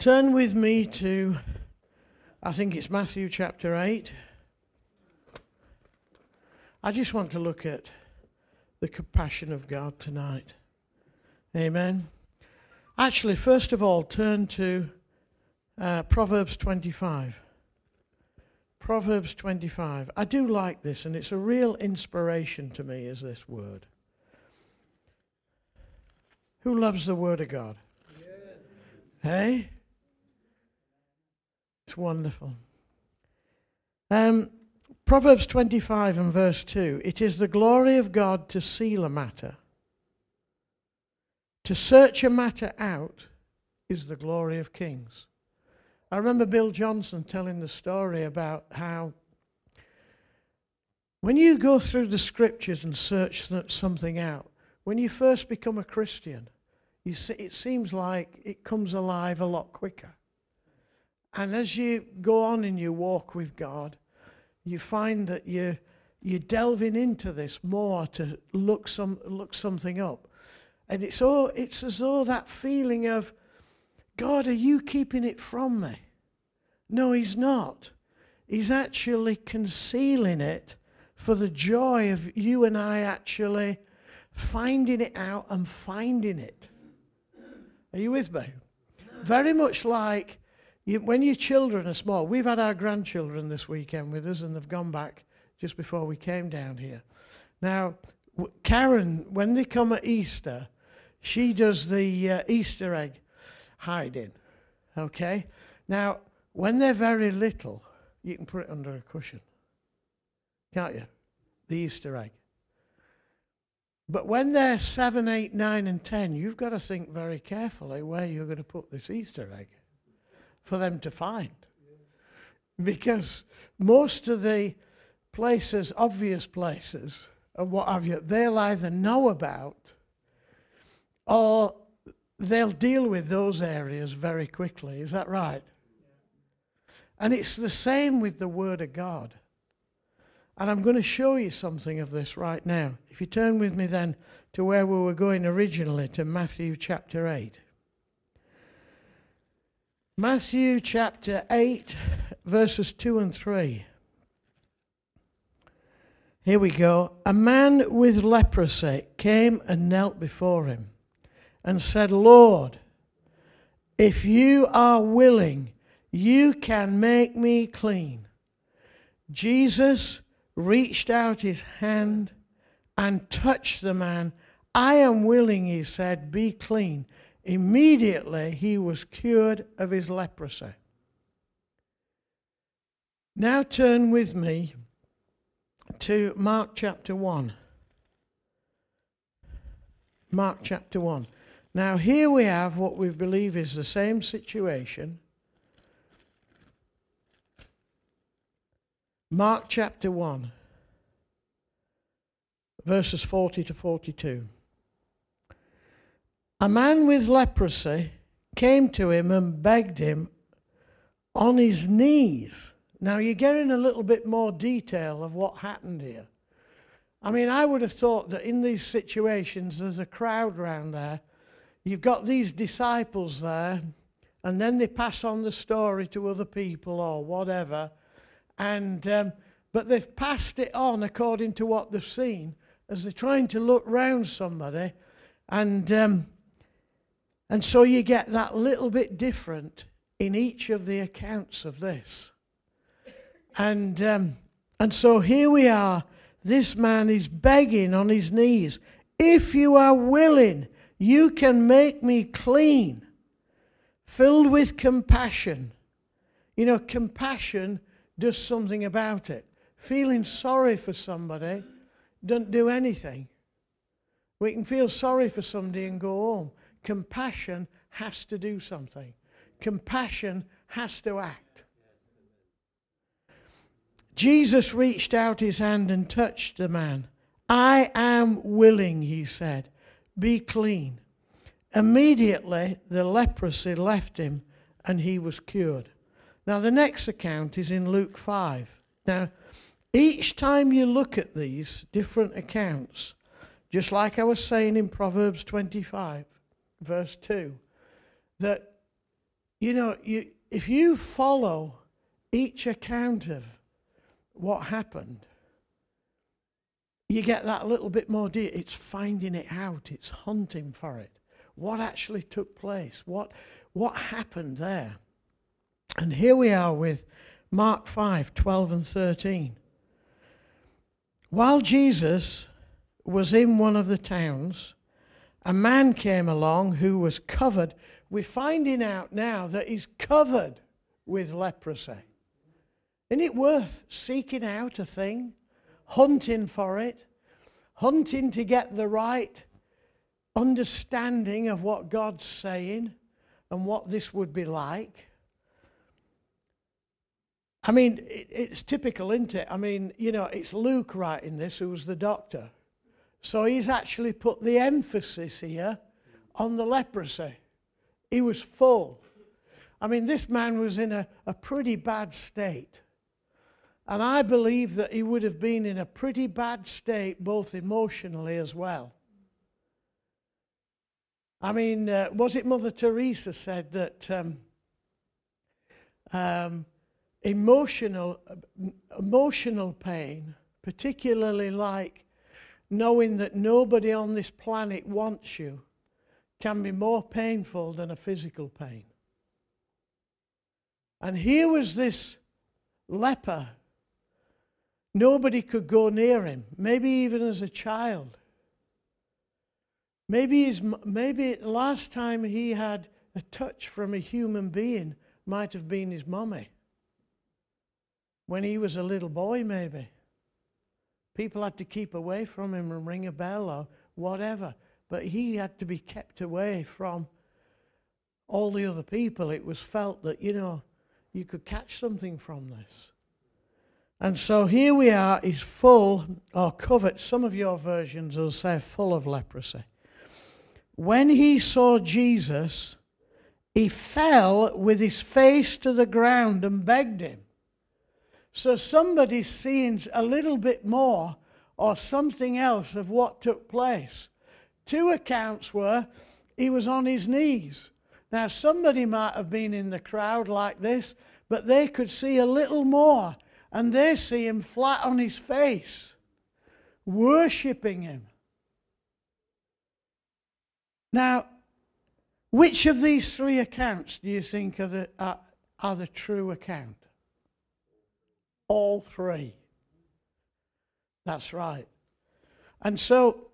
Turn with me to, I think it's Matthew chapter 8. I just want to look at the compassion of God tonight. Amen. Actually, first of all, turn to Proverbs 25. Proverbs 25. I do like this, and it's a real inspiration to me, is this word. Who loves the word of God? Yeah. Hey? It's wonderful. Proverbs 25 and verse 2. It is the glory of God to seal a matter. To search a matter out is the glory of kings. I remember Bill Johnson telling the story about how when you go through the scriptures and search something out, when you first become a Christian, it seems like it comes alive a lot quicker. And as you go on in your walk with God, you find that you're delving into this more to look something up. And it's as though that feeling of, God, are you keeping it from me? No, he's not. He's actually concealing it for the joy of you and I actually finding it out and finding it. Are you with me? Very much like when your children are small. We've had our grandchildren this weekend with us, and they've gone back just before we came down here. Now, Karen, when they come at Easter, she does the Easter egg hiding, okay? Now, when they're very little, you can put it under a cushion, can't you? The Easter egg. But when they're 7, 8, 9, and 10, you've got to think very carefully where you're going to put this Easter egg for them to find. Because most of the places, obvious places, and what have you, they'll either know about or they'll deal with those areas very quickly. Is that right? And it's the same with the Word of God. And I'm going to show you something of this right now. If you turn with me then to where we were going originally, to Matthew chapter 8. Matthew chapter 8, verses 2 and 3. Here we go. A man with leprosy came and knelt before him and said, Lord, if you are willing, you can make me clean. Jesus reached out his hand and touched the man. I am willing, he said, be clean. Immediately he was cured of his leprosy. Now turn with me to Mark chapter 1. Mark chapter 1. Now here we have what we believe is the same situation. Mark chapter 1, verses 40 to 42. A man with leprosy came to him and begged him on his knees. Now you're getting a little bit more detail of what happened here. I mean, I would have thought that in these situations there's a crowd round there. You've got these disciples there, and then they pass on the story to other people or whatever. And but they've passed it on according to what they've seen as they're trying to look round somebody, and so you get that little bit different in each of the accounts of this. And so here we are. This man is begging on his knees. If you are willing, you can make me clean. Filled with compassion. You know, compassion does something about it. Feeling sorry for somebody doesn't do anything. We can feel sorry for somebody and go home. Compassion has to do something. Compassion has to act. Jesus reached out his hand and touched the man. I am willing, he said. Be clean. Immediately the leprosy left him and he was cured. Now, the next account is in Luke 5. Now, each time you look at these different accounts, just like I was saying in Proverbs 25, verse 2, that if you follow each account of what happened, you get that little bit more deep. It's finding it out. It's hunting for it. What actually took place? What happened there? And here we are with Mark 5:12 and 13. While Jesus was in one of the towns, a man came along who was covered. We're finding out now that he's covered with leprosy. Isn't it worth seeking out a thing, hunting for it, hunting to get the right understanding of what God's saying and what this would be like? I mean, it's typical, isn't it? I mean, it's Luke writing this, who was the doctor. So he's actually put the emphasis here on the leprosy. He was full. I mean, this man was in a pretty bad state. And I believe that he would have been in a pretty bad state, both emotionally as well. I mean, was it Mother Teresa said that emotional pain, particularly like knowing that nobody on this planet wants you, can be more painful than a physical pain. And here was this leper. Nobody could go near him, maybe even as a child. Maybe the last time he had a touch from a human being might have been his mummy. When he was a little boy, maybe. People had to keep away from him and ring a bell or whatever. But he had to be kept away from all the other people. It was felt that, you could catch something from this. And so here we are, he's full or covered. Some of your versions will say full of leprosy. When he saw Jesus, he fell with his face to the ground and begged him. So somebody's seeing a little bit more or something else of what took place. Two accounts were he was on his knees. Now somebody might have been in the crowd like this, but they could see a little more, and they see him flat on his face, worshipping him. Now, which of these three accounts do you think are the true account? All three. That's right. And so,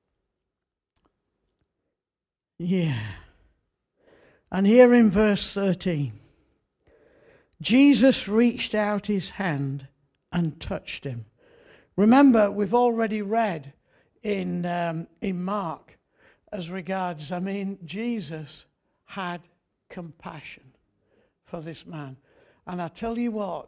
yeah. And here in verse 13, Jesus reached out his hand and touched him. Remember, we've already read in Mark as regards, Jesus had compassion for this man. And I tell you what,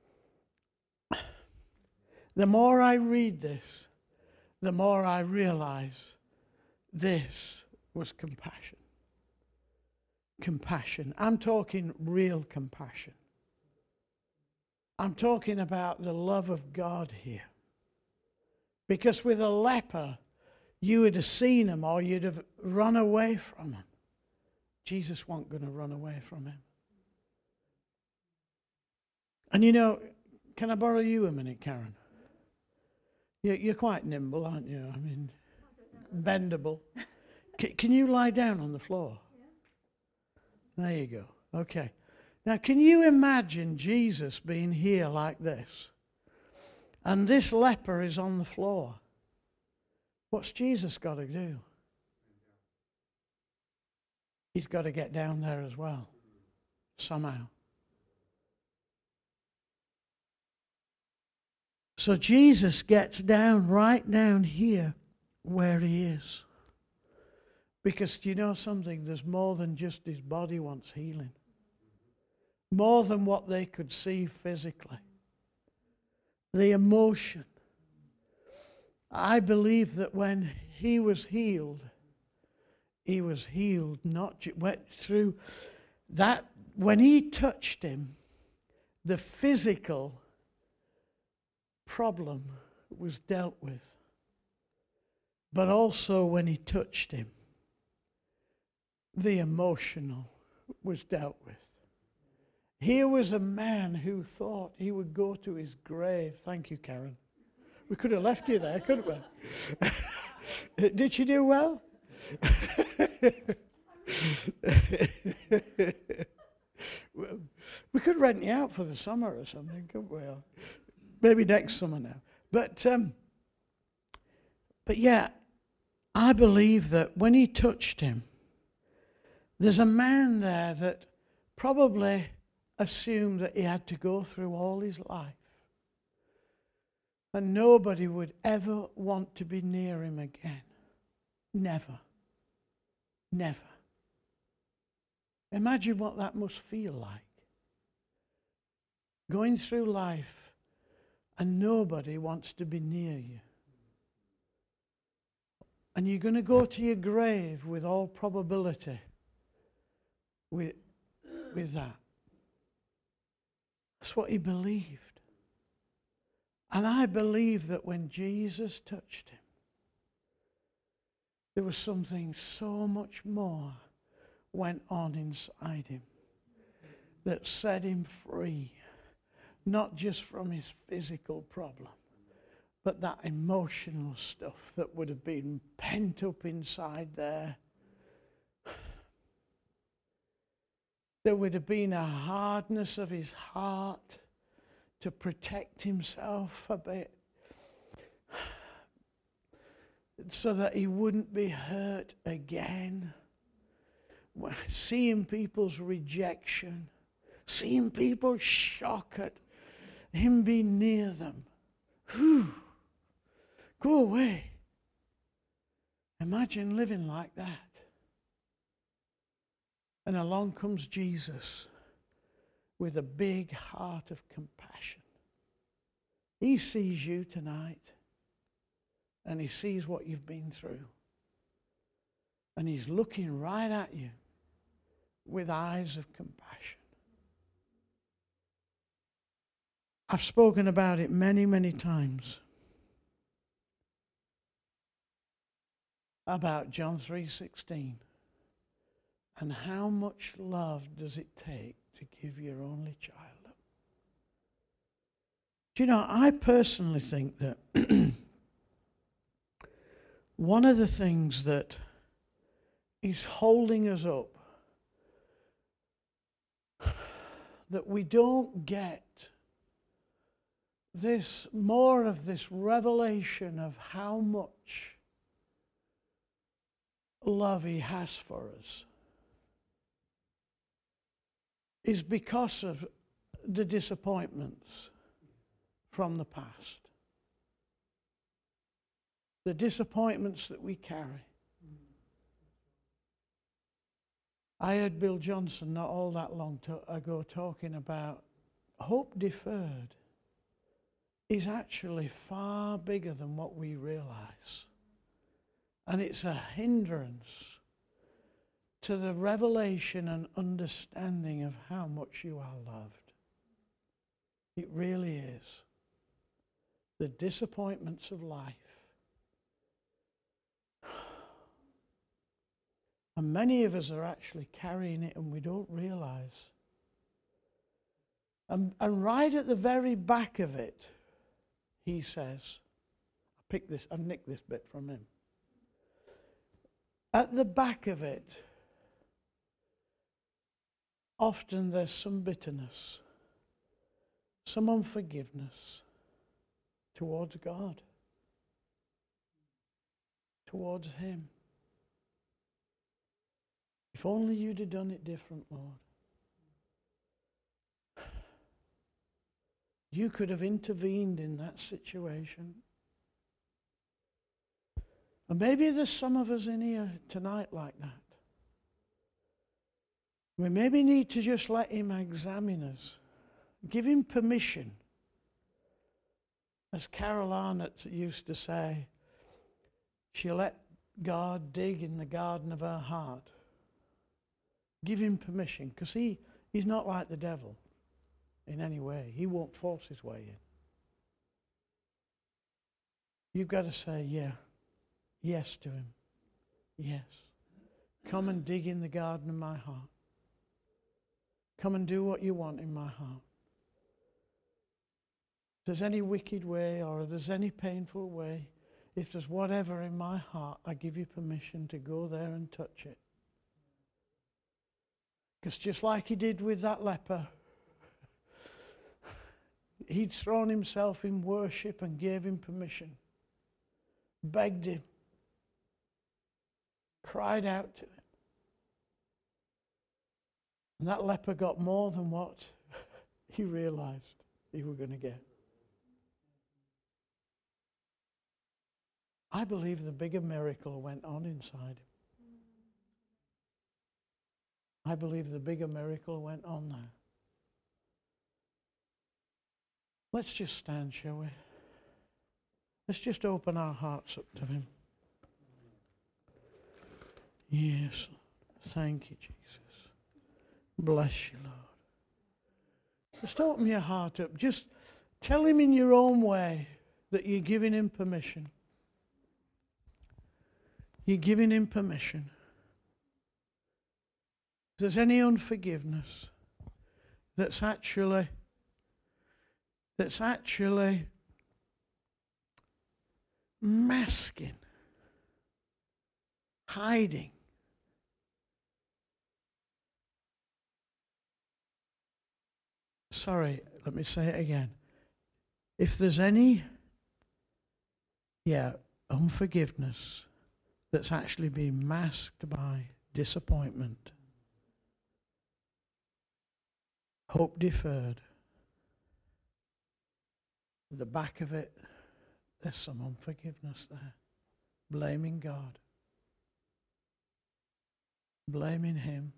the more I read this, the more I realize this was compassion. Compassion. I'm talking real compassion. I'm talking about the love of God here. Because with a leper, you would have seen him or you'd have run away from him. Jesus wasn't going to run away from him. And can I borrow you a minute, Karen? You're quite nimble, aren't you? Bendable. Can you lie down on the floor? There you go. Okay. Now, can you imagine Jesus being here like this? And this leper is on the floor. What's Jesus got to do? He's got to get down there as well, somehow. So Jesus gets down right down here where he is. Because do you know something? There's more than just his body wants healing. More than what they could see physically. The emotion. I believe that when he was healed not went through that. When he touched him, the physical problem was dealt with. But also when he touched him, the emotional was dealt with. Here was a man who thought he would go to his grave. Thank you, Karen. We could have left you there, couldn't we? Did she do well? We could rent you out for the summer or something, couldn't we? Maybe next summer now. But yeah, I believe that when he touched him, there's a man there that probably assumed that he had to go through all his life. And nobody would ever want to be near him again. Never. Never. Imagine what that must feel like. Going through life and nobody wants to be near you. And you're going to go to your grave with all probability with that. That's what he believed. And I believe that when Jesus touched him, there was something so much more went on inside him that set him free, not just from his physical problem, but that emotional stuff that would have been pent up inside there. There would have been a hardness of his heart to protect himself a bit so that he wouldn't be hurt again. Seeing people's rejection, seeing people's shock at him being near them. Whew, go away. Imagine living like that. And along comes Jesus with a big heart of compassion. He sees you tonight, and he sees what you've been through. And he's looking right at you with eyes of compassion. I've spoken about it many, many times. About John 3:16. And how much love does it take to give your only child up? Do you know, I personally think that one of the things that is holding us up, that we don't get this more of this revelation of how much love he has for us, is because of the disappointments from the past. The disappointments that we carry. I heard Bill Johnson not all that long ago talking about hope deferred is actually far bigger than what we realize. And it's a hindrance to the revelation and understanding of how much you are loved. It really is. The disappointments of life. And many of us are actually carrying it and we don't realize. And right at the very back of it, he says, I nicked this bit from him. At the back of it, often there's some bitterness, some unforgiveness towards God, towards him. If only you'd have done it different, Lord. You could have intervened in that situation. And maybe there's some of us in here tonight like that. We maybe need to just let him examine us. Give him permission. As Carol Arnott used to say, she let God dig in the garden of her heart. Give him permission, because he's not like the devil in any way. He won't force his way in. You've got to say, yes to him. Yes. Come and dig in the garden of my heart. Come and do what you want in my heart. If there's any wicked way or if there's any painful way, if there's whatever in my heart, I give you permission to go there and touch it. Because just like he did with that leper, he'd thrown himself in worship and gave him permission, begged him, cried out to him. And that leper got more than what he realized he was going to get. I believe the bigger miracle went on inside him. I believe the bigger miracle went on there. Let's just stand, shall we? Let's just open our hearts up to him. Yes. Thank you, Jesus. Bless you, Lord. Just open your heart up. Just tell him in your own way that you're giving him permission. You're giving him permission. If there's any unforgiveness that's actually masking, hiding. Sorry, let me say it again. If there's any, unforgiveness that's actually being masked by disappointment, hope deferred, at the back of it, there's some unforgiveness there. Blaming God. Blaming him.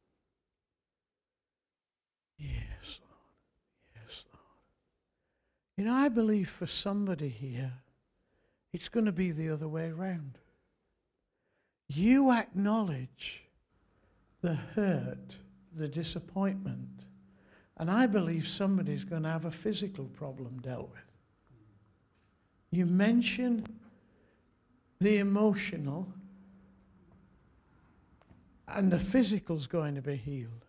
Yes, Lord. Yes, Lord. You know, I believe for somebody here, it's going to be the other way around. You acknowledge the hurt, the disappointment, and I believe somebody's going to have a physical problem dealt with. You mention the emotional, and the physical's going to be healed.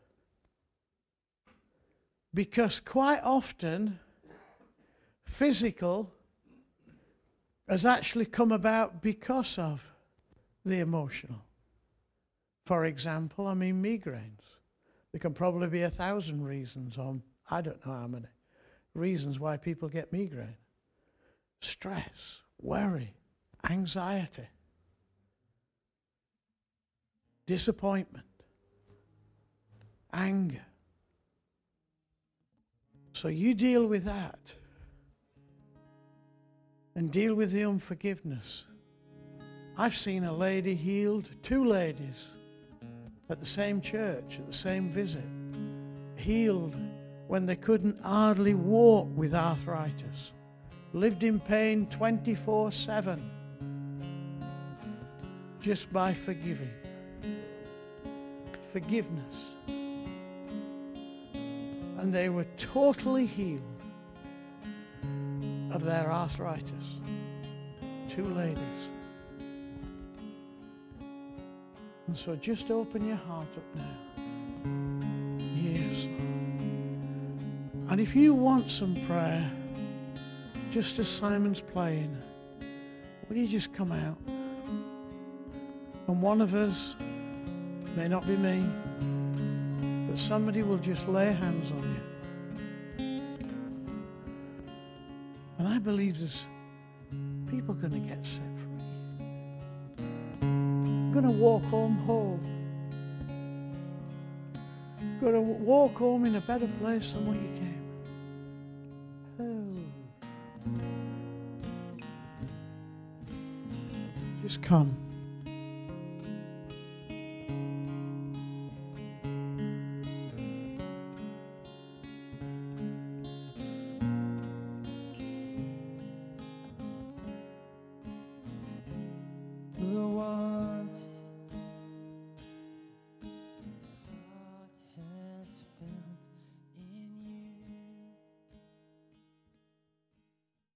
Because quite often, physical has actually come about because of the emotional. For example, migraines. There can probably be 1,000 reasons, or I don't know how many reasons why people get migraine. Stress, worry, anxiety, disappointment, anger. So you deal with that and deal with the unforgiveness. I've seen a lady healed, 2 ladies at the same church, at the same visit, healed when they couldn't hardly walk with arthritis, lived in pain 24/7 just by forgiving. Forgiveness. And they were totally healed of their arthritis. 2 ladies. And so just open your heart up now. Yes, Lord. And if you want some prayer, just as Simon's playing, will you just come out? And one of us, may not be me, but somebody will just lay hands on you. And I believe there's people going to get set free. Going to walk home whole. Going to walk home in a better place than what you came. Oh. Just come.